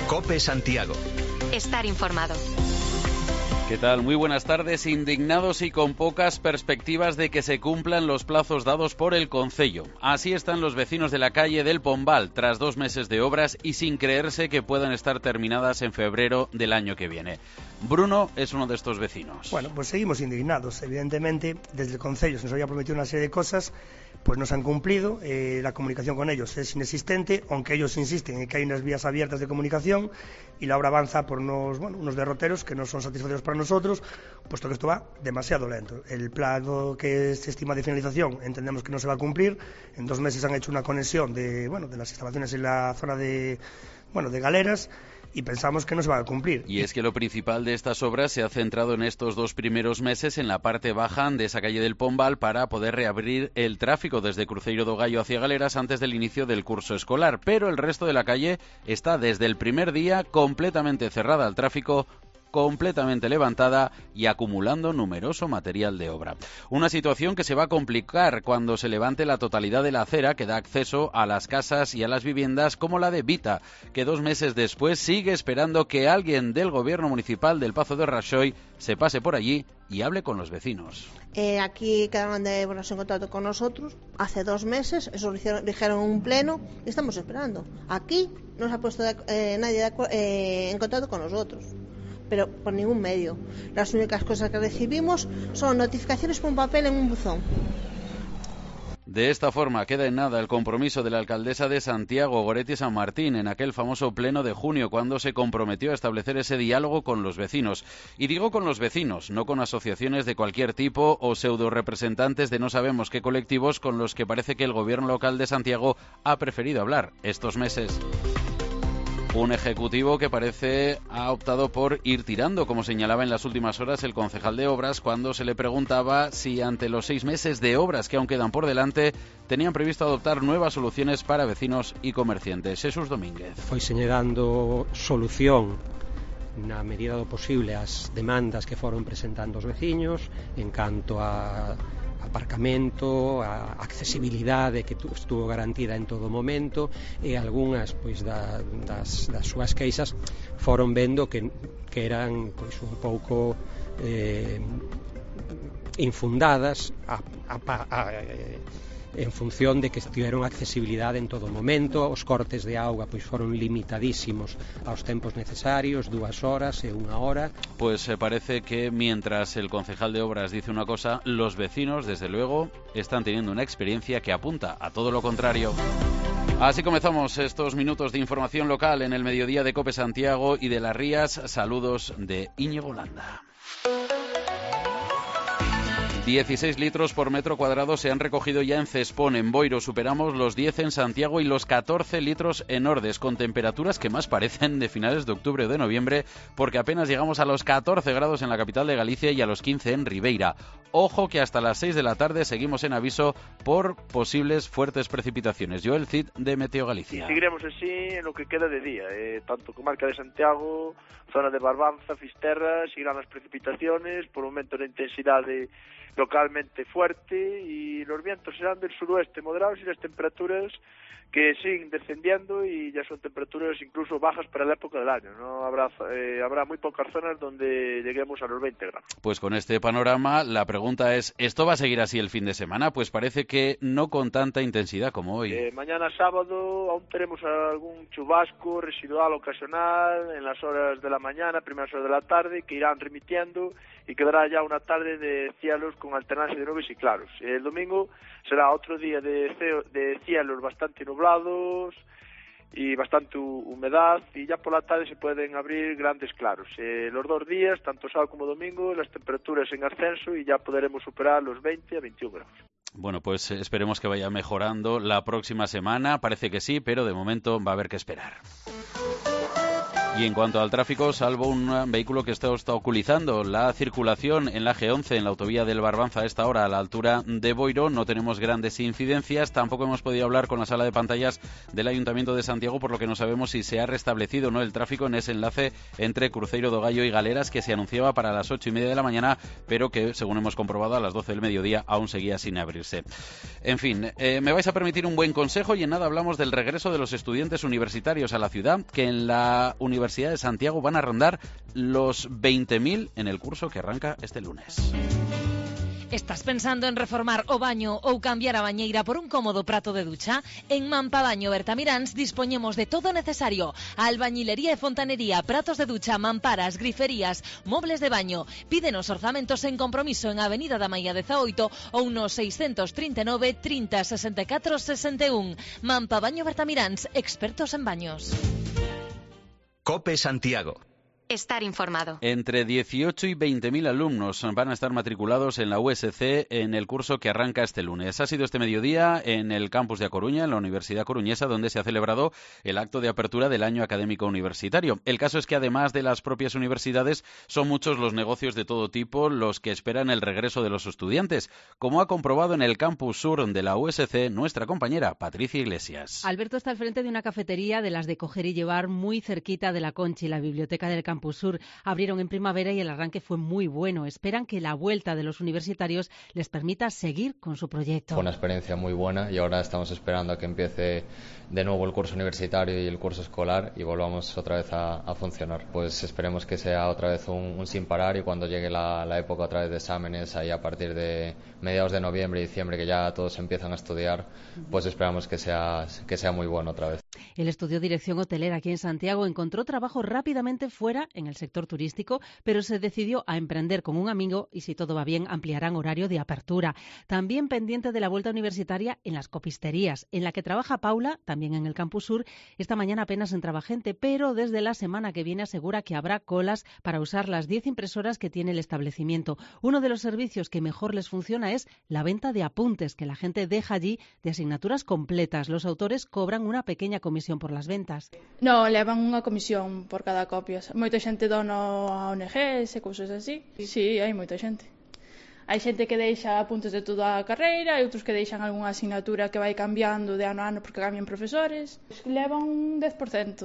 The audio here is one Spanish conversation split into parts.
COPE Santiago. Estar informado. ¿Qué tal? Muy buenas tardes. Indignados y con pocas perspectivas de que se cumplan los plazos dados por el concello. Así están los vecinos de la calle del Pombal, tras 2 meses de obras y sin creerse que puedan estar terminadas en febrero del año que viene. Bruno es uno de estos vecinos. Bueno, pues seguimos indignados. Evidentemente, desde el concello se nos había prometido una serie de cosas, pues no se han cumplido. La comunicación con ellos es inexistente, aunque ellos insisten en que hay unas vías abiertas de comunicación, y la obra avanza por unos derroteros que no son satisfactorios para nosotros, puesto que esto va demasiado lento. El plazo que se estima de finalización entendemos que no se va a cumplir. En 2 meses han hecho una conexión de las instalaciones en la zona de Galeras, y pensamos que no se va a cumplir. Y es que lo principal de estas obras se ha centrado en estos 2 primeros meses en la parte baja de esa calle del Pombal para poder reabrir el tráfico desde Cruceiro do Gallo hacia Galeras antes del inicio del curso escolar, pero el resto de la calle está desde el primer día completamente cerrada al tráfico, completamente levantada y acumulando numeroso material de obra. Una situación que se va a complicar cuando se levante la totalidad de la acera que da acceso a las casas y a las viviendas, como la de Vita, que 2 meses después sigue esperando que alguien del gobierno municipal del Pazo de Raxoi se pase por allí y hable con los vecinos. Aquí quedaron de ponerse en contacto con nosotros hace 2 meses, eso lo dijeron en un pleno y estamos esperando. Aquí no se ha puesto nadie en contacto con nosotros, pero por ningún medio. Las únicas cosas que recibimos son notificaciones por un papel en un buzón. De esta forma queda en nada el compromiso de la alcaldesa de Santiago, Goretti San Martín, en aquel famoso pleno de junio, cuando se comprometió a establecer ese diálogo con los vecinos. Y digo con los vecinos, no con asociaciones de cualquier tipo o pseudo representantes de no sabemos qué colectivos con los que parece que el gobierno local de Santiago ha preferido hablar estos meses. Un ejecutivo que parece ha optado por ir tirando, como señalaba en las últimas horas el concejal de Obras, cuando se le preguntaba si ante los 6 meses de obras que aún quedan por delante, tenían previsto adoptar nuevas soluciones para vecinos y comerciantes. Jesús Domínguez. Foi señalando solución na medida do posible as demandas que foron presentando os veciños en canto a aparcamento, a accesibilidade que estuvo garantida en todo momento, e algunhas das súas queixas foron vendo que eran un pouco infundadas en función de que tiveron accesibilidade en todo momento. Os cortes de auga foron limitadísimos aos tempos necesarios, 2 horas e 1 hora. Pues parece que mientras el concejal de Obras dice una cosa, los vecinos, desde luego, están teniendo una experiencia que apunta a todo lo contrario. Así comenzamos estos minutos de información local en el mediodía de COPE Santiago y de Las Rías. Saludos de Íñigo Landa. 16 litros por metro cuadrado se han recogido ya en Cespón. En Boiro superamos los 10 en Santiago y los 14 litros en Ordes, con temperaturas que más parecen de finales de octubre o de noviembre, porque apenas llegamos a los 14 grados en la capital de Galicia y a los 15 en Ribeira. Ojo que hasta las 6 de la tarde seguimos en aviso por posibles fuertes precipitaciones. Joel Cid, de Meteo Galicia. Seguiremos así en lo que queda de día, tanto comarca de Santiago, zona de Barbanza, Fisterra, seguirán las precipitaciones, por un momento de intensidad localmente fuerte, y los vientos serán del suroeste moderados y las temperaturas que siguen descendiendo, y ya son temperaturas incluso bajas para la época del año. No habrá muy pocas zonas donde lleguemos a los 20 grados. Pues con este panorama la pregunta es, ¿esto va a seguir así el fin de semana? Pues parece que no con tanta intensidad como hoy. Mañana sábado aún tenemos algún chubasco residual ocasional en las horas de la mañana, primeras horas de la tarde, que irán remitiendo, y quedará ya una tarde de cielos con alternancia de nubes y claros. El domingo será otro día de cielos bastante nublados y bastante humedad, y ya por la tarde se pueden abrir grandes claros. Los 2 días, tanto sábado como domingo, las temperaturas en ascenso y ya podremos superar los 20 a 21 grados. Bueno, pues esperemos que vaya mejorando la próxima semana. Parece que sí, pero de momento va a haber que esperar. Y en cuanto al tráfico, salvo un vehículo que está obstaculizando la circulación en la G11, en la autovía del Barbanza a esta hora, a la altura de Boiro, no tenemos grandes incidencias. Tampoco hemos podido hablar con la sala de pantallas del Ayuntamiento de Santiago, por lo que no sabemos si se ha restablecido o no el tráfico en ese enlace entre Cruzeiro do Gallo y Galeras, que se anunciaba para las 8:30 de la mañana, pero que, según hemos comprobado, a las 12 del mediodía aún seguía sin abrirse. En fin, me vais a permitir un buen consejo y en nada hablamos del regreso de los estudiantes universitarios a la ciudad, que en la Universidad de Santiago van a rondar los 20.000 en el curso que arranca este lunes. Estás pensando en reformar o baño ou cambiar a bañeira por un cómodo prato de ducha? En Mampabaño Bertamiráns dispoñemos de todo necesario: albañilería e fontanería, pratos de ducha, mamparas, griferías, mobles de baño. Pídenos orzamentos en compromiso en Avenida da Maia 18 ou no 639 30 64 61. Mampabaño Bertamiráns, expertos en baños. COPE Santiago. Estar informado. Entre 18 y 20.000 alumnos van a estar matriculados en la USC en el curso que arranca este lunes. Ha sido este mediodía en el campus de A Coruña, en la Universidad Coruñesa, donde se ha celebrado el acto de apertura del año académico universitario. El caso es que, además de las propias universidades, son muchos los negocios de todo tipo los que esperan el regreso de los estudiantes, como ha comprobado en el campus sur de la USC nuestra compañera Patricia Iglesias. Alberto está al frente de una cafetería de las de coger y llevar, muy cerquita de la Conchi, la biblioteca del campus sur. Abrieron en primavera y el arranque fue muy bueno. Esperan que la vuelta de los universitarios les permita seguir con su proyecto. Fue una experiencia muy buena y ahora estamos esperando a que empiece de nuevo el curso universitario y el curso escolar y volvamos otra vez a funcionar. Pues esperemos que sea otra vez un sin parar, y cuando llegue la época otra vez de exámenes, ahí a partir de mediados de noviembre y diciembre, que ya todos empiezan a estudiar, pues esperamos que sea muy bueno otra vez. Él estudió dirección hotelera aquí en Santiago, encontró trabajo rápidamente fuera en el sector turístico, pero se decidió a emprender con un amigo y, si todo va bien, ampliarán horario de apertura. También pendiente de la vuelta universitaria en las copisterías, en la que trabaja Paula, también en el campus sur. Esta mañana apenas entraba gente, pero desde la semana que viene asegura que habrá colas para usar las 10 impresoras que tiene el establecimiento. Uno de los servicios que mejor les funciona es la venta de apuntes, que la gente deja allí, de asignaturas completas. Los autores cobran una pequeña comisión por las ventas. No, levan unha comisión por cada copia. Moita xente dona a ONGs e cousas así. Sí, hai moita xente. Hai xente que deixa apuntes de toda a carreira e outros que deixan algunha asignatura que vai cambiando de ano a ano porque cambian profesores. Levan un 10%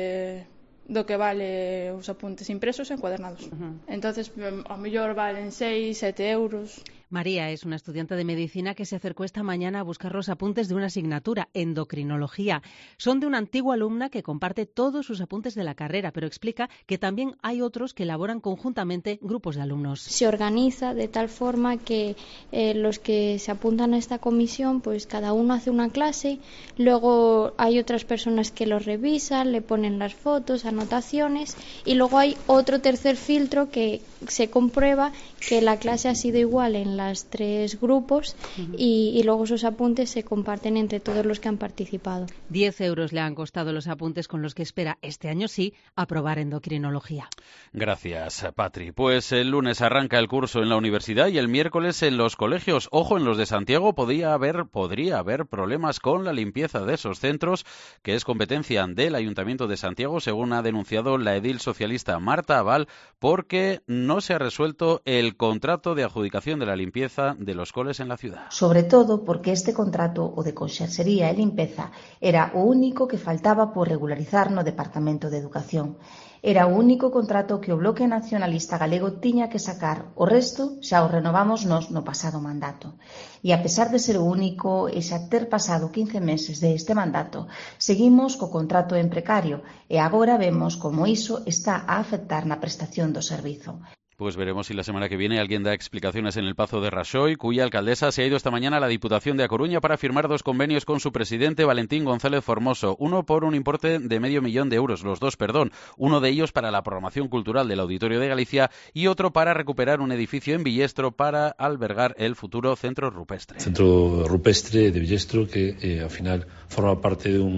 do que vale os apuntes impresos e encuadernados. Entonces, ao mellor valen 6, 7 euros. María es una estudiante de medicina que se acercó esta mañana a buscar los apuntes de una asignatura, endocrinología. Son de una antigua alumna que comparte todos sus apuntes de la carrera, pero explica que también hay otros que elaboran conjuntamente grupos de alumnos. Se organiza de tal forma que los que se apuntan a esta comisión, pues cada uno hace una clase, luego hay otras personas que los revisan, le ponen las fotos, anotaciones, y luego hay otro tercer filtro que se comprueba que la clase ha sido igual en las 3 grupos y luego esos apuntes se comparten entre todos los que han participado. 10 euros le han costado los apuntes con los que espera este año sí aprobar endocrinología. Gracias, Patri. Pues el lunes arranca el curso en la universidad y el miércoles en los colegios. Ojo, en los de Santiago podría haber problemas con la limpieza de esos centros, que es competencia del Ayuntamiento de Santiago, según ha denunciado la edil socialista Marta Abal, porque no se ha resuelto el contrato de adjudicación de la limpieza de los coles en la ciudad. Sobre todo porque este contrato o de conserxería e limpeza era o único que faltaba por regularizar no Departamento de Educación. Era o único contrato que o Bloque Nacionalista Galego tiña que sacar. O resto xa o renovamos nós no pasado mandato. E a pesar de ser o único e xa ter pasado 15 meses de este mandato, seguimos co contrato en precario e agora vemos como iso está a afectar na prestación do servizo. Pues veremos si la semana que viene alguien da explicaciones en el Pazo de Raxoi, cuya alcaldesa se ha ido esta mañana a la Diputación de A Coruña para firmar 2 convenios con su presidente Valentín González Formoso. Uno por un importe de €500,000, los dos, uno de ellos para la programación cultural del Auditorio de Galicia y otro para recuperar un edificio en Villestro para albergar el futuro Centro Rupestre. Centro Rupestre de Villestro, que al final forma parte de un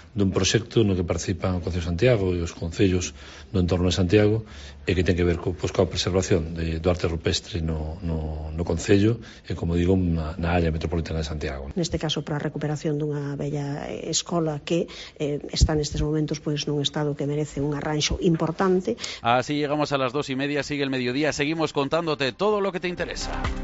dun proxecto no que participan o Concello de Santiago e os concellos do entorno de Santiago e que ten que ver coa preservación do arte rupestre no Concello e, como digo, na área metropolitana de Santiago. Neste caso, para a recuperación dunha bella escola que está nestes momentos nun estado que merece un arranxo importante. Así llegamos a las 2:30, sigue el mediodía, seguimos contándote todo lo que te interesa.